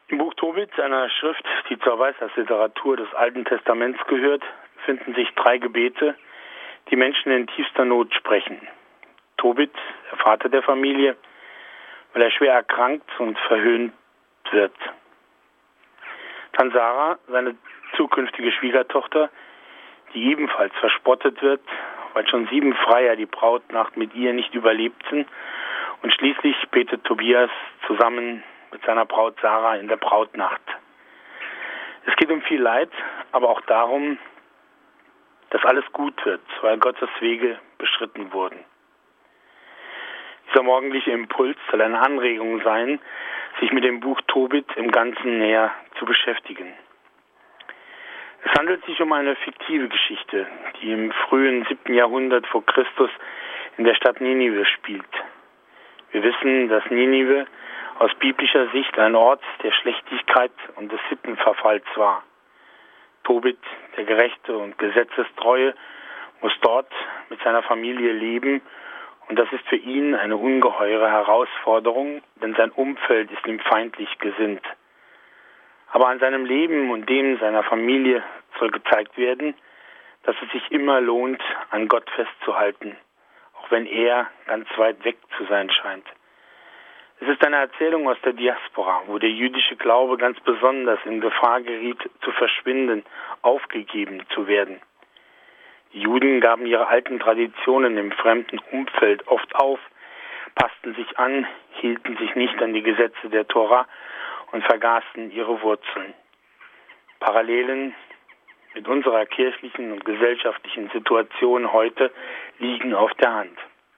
Im Buch Tobit, einer Schrift, die zur Weisheitsliteratur des Alten Testaments gehört, finden sich 3 Gebete, die Menschen in tiefster Not sprechen. Tobit, der Vater der Familie, weil er schwer erkrankt und verhöhnt wird. Dann Sarah, seine zukünftige Schwiegertochter, die ebenfalls verspottet wird, weil schon 7 Freier die Brautnacht mit ihr nicht überlebten. Und schließlich betet Tobias zusammen mit seiner Braut Sarah in der Brautnacht. Es geht um viel Leid, aber auch darum, dass alles gut wird, weil Gottes Wege beschritten wurden. Dieser morgendliche Impuls soll eine Anregung sein, sich mit dem Buch Tobit im Ganzen näher zu beschäftigen. Es handelt sich um eine fiktive Geschichte, die im frühen 7. Jahrhundert vor Christus in der Stadt Ninive spielt. Wir wissen, dass Ninive aus biblischer Sicht ein Ort der Schlechtigkeit und des Sittenverfalls war. Tobit, der Gerechte und Gesetzestreue, muss dort mit seiner Familie leben, und das ist für ihn eine ungeheure Herausforderung, denn sein Umfeld ist ihm feindlich gesinnt. Aber an seinem Leben und dem seiner Familie soll gezeigt werden, dass es sich immer lohnt, an Gott festzuhalten, auch wenn er ganz weit weg zu sein scheint. Es ist eine Erzählung aus der Diaspora, wo der jüdische Glaube ganz besonders in Gefahr geriet, zu verschwinden, aufgegeben zu werden. Die Juden gaben ihre alten Traditionen im fremden Umfeld oft auf, passten sich an, hielten sich nicht an die Gesetze der Tora und vergaßen ihre Wurzeln. Parallelen mit unserer kirchlichen und gesellschaftlichen Situation heute liegen auf der Hand.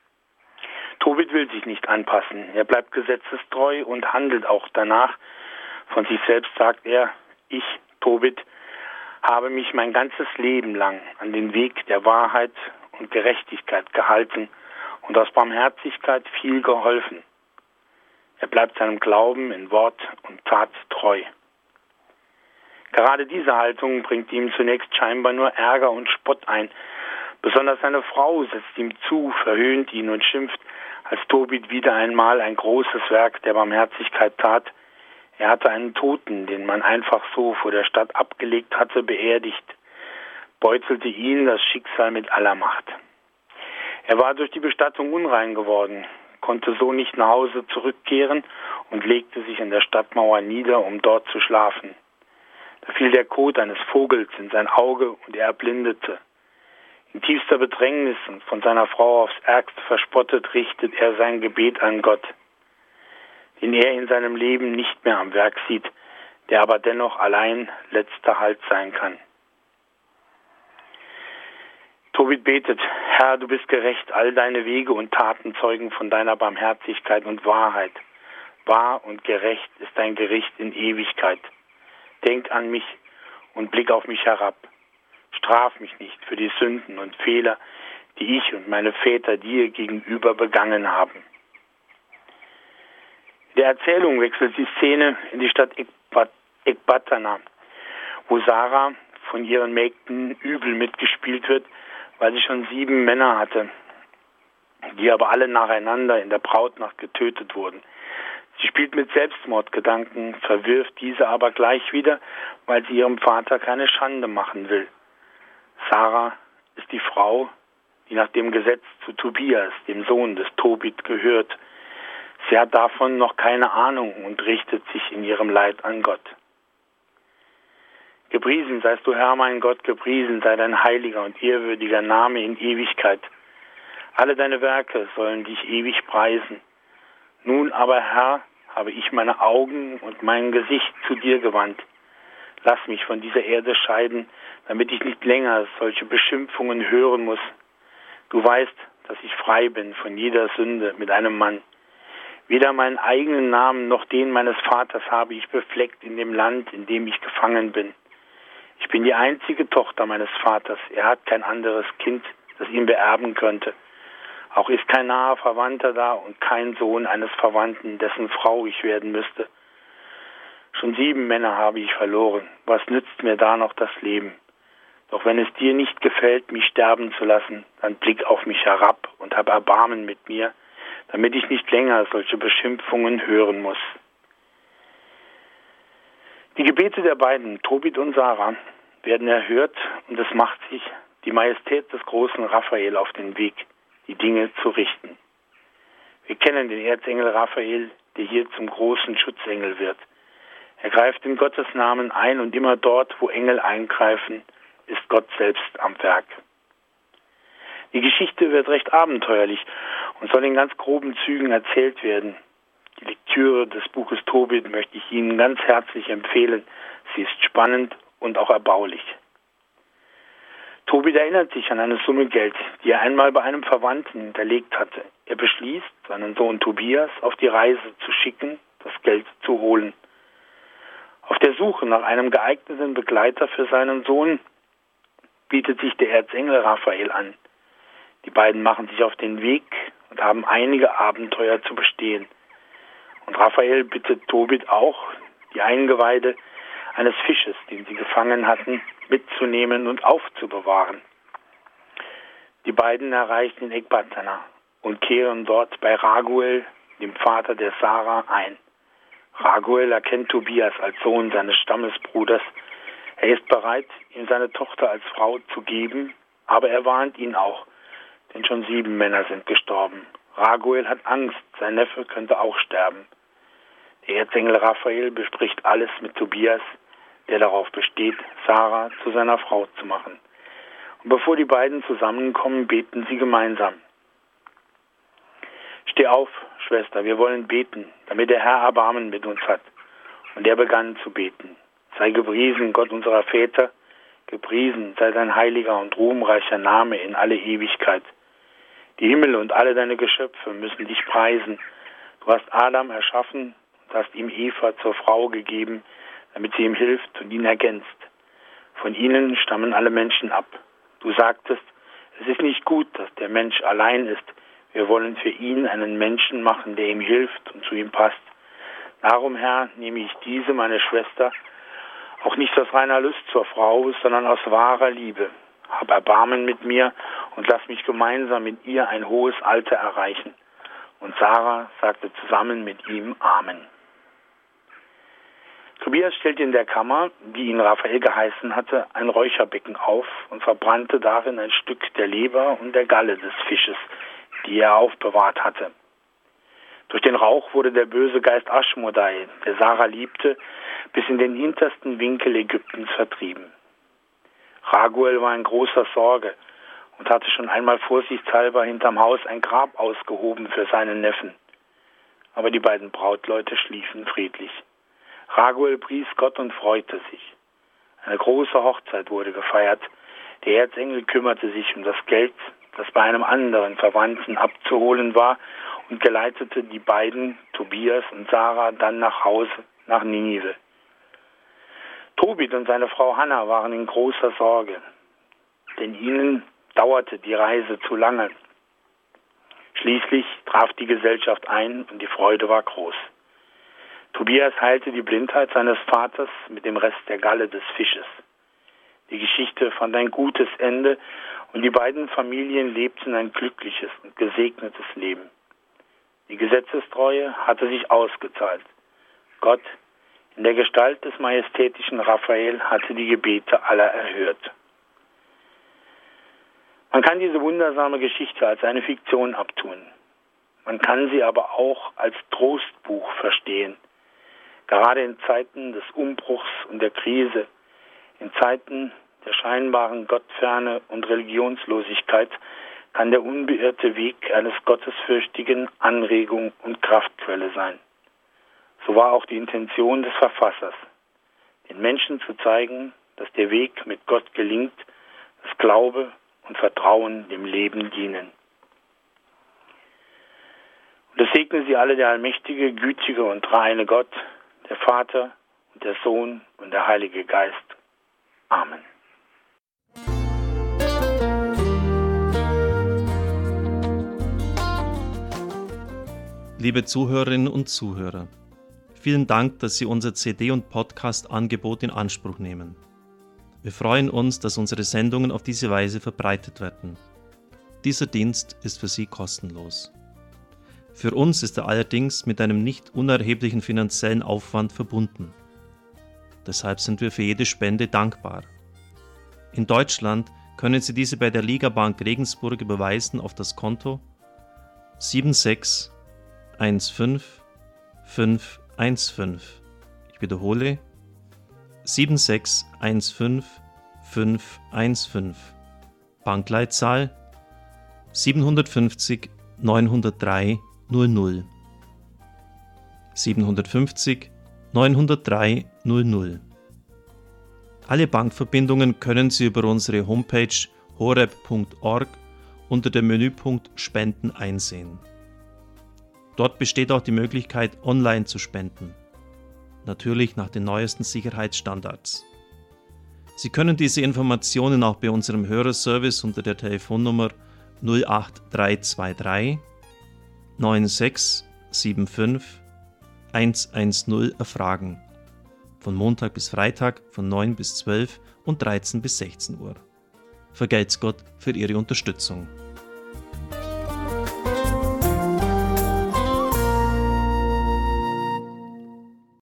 Tobit will sich nicht anpassen. Er bleibt gesetzestreu und handelt auch danach. Von sich selbst sagt er: Ich, Tobit, habe mich mein ganzes Leben lang an den Weg der Wahrheit und Gerechtigkeit gehalten und aus Barmherzigkeit viel geholfen. Er bleibt seinem Glauben in Wort und Tat treu. Gerade diese Haltung bringt ihm zunächst scheinbar nur Ärger und Spott ein. Besonders seine Frau setzt ihm zu, verhöhnt ihn und schimpft, als Tobit wieder einmal ein großes Werk der Barmherzigkeit tat. Er hatte einen Toten, den man einfach so vor der Stadt abgelegt hatte, beerdigt, beutelte ihn das Schicksal mit aller Macht. Er war durch die Bestattung unrein geworden, konnte so nicht nach Hause zurückkehren und legte sich an der Stadtmauer nieder, um dort zu schlafen. Da fiel der Kot eines Vogels in sein Auge und er erblindete. In tiefster Bedrängnis und von seiner Frau aufs Ärgste verspottet, richtet er sein Gebet an Gott, den er in seinem Leben nicht mehr am Werk sieht, der aber dennoch allein letzter Halt sein kann. Tobit betet: Herr, du bist gerecht, all deine Wege und Taten zeugen von deiner Barmherzigkeit und Wahrheit. Wahr und gerecht ist dein Gericht in Ewigkeit. Denk an mich und blick auf mich herab. Straf mich nicht für die Sünden und Fehler, die ich und meine Väter dir gegenüber begangen haben. In der Erzählung wechselt die Szene in die Stadt Ekbatana, wo Sarah von ihren Mägden übel mitgespielt wird, weil sie schon 7 Männer hatte, die aber alle nacheinander in der Brautnacht getötet wurden. Sie spielt mit Selbstmordgedanken, verwirft diese aber gleich wieder, weil sie ihrem Vater keine Schande machen will. Sarah ist die Frau, die nach dem Gesetz zu Tobias, dem Sohn des Tobit, gehört. Sie hat davon noch keine Ahnung und richtet sich in ihrem Leid an Gott. Gepriesen seist du, Herr, mein Gott, gepriesen sei dein heiliger und ehrwürdiger Name in Ewigkeit. Alle deine Werke sollen dich ewig preisen. Nun aber, Herr, habe ich meine Augen und mein Gesicht zu dir gewandt. Lass mich von dieser Erde scheiden, damit ich nicht länger solche Beschimpfungen hören muss. Du weißt, dass ich frei bin von jeder Sünde mit einem Mann. Weder meinen eigenen Namen noch den meines Vaters habe ich befleckt in dem Land, in dem ich gefangen bin. Ich bin die einzige Tochter meines Vaters. Er hat kein anderes Kind, das ihn beerben könnte. Auch ist kein naher Verwandter da und kein Sohn eines Verwandten, dessen Frau ich werden müsste. Schon 7 Männer habe ich verloren. Was nützt mir da noch das Leben? Doch wenn es dir nicht gefällt, mich sterben zu lassen, dann blick auf mich herab und hab Erbarmen mit mir, damit ich nicht länger solche Beschimpfungen hören muss. Die Gebete der beiden, Tobit und Sarah, werden erhört und es macht sich die Majestät des großen Raphael auf den Weg, die Dinge zu richten. Wir kennen den Erzengel Raphael, der hier zum großen Schutzengel wird. Er greift in Gottes Namen ein und immer dort, wo Engel eingreifen, ist Gott selbst am Werk. Die Geschichte wird recht abenteuerlich und soll in ganz groben Zügen erzählt werden. Die Lektüre des Buches Tobit möchte ich Ihnen ganz herzlich empfehlen. Sie ist spannend und auch erbaulich. Tobit erinnert sich an eine Summe Geld, die er einmal bei einem Verwandten hinterlegt hatte. Er beschließt, seinen Sohn Tobias auf die Reise zu schicken, das Geld zu holen. Auf der Suche nach einem geeigneten Begleiter für seinen Sohn bietet sich der Erzengel Raphael an. Die beiden machen sich auf den Weg und haben einige Abenteuer zu bestehen. Und Raphael bittet Tobit auch, die Eingeweide eines Fisches, den sie gefangen hatten, mitzunehmen und aufzubewahren. Die beiden erreichen Ekbatana und kehren dort bei Raguel, dem Vater der Sarah, ein. Raguel erkennt Tobias als Sohn seines Stammesbruders. Er ist bereit, ihm seine Tochter als Frau zu geben, aber er warnt ihn auch, denn schon 7 Männer sind gestorben. Raguel hat Angst, sein Neffe könnte auch sterben. Der Erzengel Raphael bespricht alles mit Tobias, der darauf besteht, Sarah zu seiner Frau zu machen. Und bevor die beiden zusammenkommen, beten sie gemeinsam. Steh auf, Schwester, wir wollen beten, damit der Herr Erbarmen mit uns hat. Und er begann zu beten. Sei gepriesen, Gott unserer Väter, gepriesen sei dein heiliger und ruhmreicher Name in alle Ewigkeit. Die Himmel und alle deine Geschöpfe müssen dich preisen. Du hast Adam erschaffen und hast ihm Eva zur Frau gegeben, damit sie ihm hilft und ihn ergänzt. Von ihnen stammen alle Menschen ab. Du sagtest, es ist nicht gut, dass der Mensch allein ist. Wir wollen für ihn einen Menschen machen, der ihm hilft und zu ihm passt. Darum, Herr, nehme ich diese, meine Schwester, auch nicht aus reiner Lust zur Frau, sondern aus wahrer Liebe. Hab Erbarmen mit mir und lass mich gemeinsam mit ihr ein hohes Alter erreichen. Und Sarah sagte zusammen mit ihm Amen. Tobias stellte in der Kammer, die ihn Raphael geheißen hatte, ein Räucherbecken auf und verbrannte darin ein Stück der Leber und der Galle des Fisches, die er aufbewahrt hatte. Durch den Rauch wurde der böse Geist Aschmodai, der Sarah liebte, bis in den hintersten Winkel Ägyptens vertrieben. Raguel war in großer Sorge und hatte schon einmal vorsichtshalber hinterm Haus ein Grab ausgehoben für seinen Neffen. Aber die beiden Brautleute schliefen friedlich. Raguel pries Gott und freute sich. Eine große Hochzeit wurde gefeiert. Der Erzengel kümmerte sich um das Geld, das bei einem anderen Verwandten abzuholen war, und geleitete die beiden, Tobias und Sarah, dann nach Hause, nach Ninive. Tobit und seine Frau Hannah waren in großer Sorge, denn ihnen dauerte die Reise zu lange. Schließlich traf die Gesellschaft ein und die Freude war groß. Tobias heilte die Blindheit seines Vaters mit dem Rest der Galle des Fisches. Die Geschichte fand ein gutes Ende und die beiden Familien lebten ein glückliches und gesegnetes Leben. Die Gesetzestreue hatte sich ausgezahlt. Gott in der Gestalt des majestätischen Raphael hatte die Gebete aller erhört. Man kann diese wundersame Geschichte als eine Fiktion abtun. Man kann sie aber auch als Trostbuch verstehen. Gerade in Zeiten des Umbruchs und der Krise, in Zeiten der scheinbaren Gottferne und Religionslosigkeit, kann der unbeirrte Weg eines Gottesfürchtigen Anregung und Kraftquelle sein. So war auch die Intention des Verfassers, den Menschen zu zeigen, dass der Weg mit Gott gelingt, dass Glaube und Vertrauen dem Leben dienen. Und es segne sie alle der allmächtige, gütige und dreieine Gott, der Vater und der Sohn und der Heilige Geist. Amen. Liebe Zuhörerinnen und Zuhörer, vielen Dank, dass Sie unser CD- und Podcast-Angebot in Anspruch nehmen. Wir freuen uns, dass unsere Sendungen auf diese Weise verbreitet werden. Dieser Dienst ist für Sie kostenlos. Für uns ist er allerdings mit einem nicht unerheblichen finanziellen Aufwand verbunden. Deshalb sind wir für jede Spende dankbar. In Deutschland können Sie diese bei der Ligabank Regensburg überweisen auf das Konto 7615515. Ich wiederhole 7615515. Bankleitzahl 750 903 00. 750 903 00. Alle Bankverbindungen können Sie über unsere Homepage horeb.org unter dem Menüpunkt Spenden einsehen. Dort besteht auch die Möglichkeit, online zu spenden. Natürlich nach den neuesten Sicherheitsstandards. Sie können diese Informationen auch bei unserem Hörerservice unter der Telefonnummer 08323 9675 110 erfragen. Von Montag bis Freitag von 9 bis 12 und 13 bis 16 Uhr. Vergelt's Gott für Ihre Unterstützung.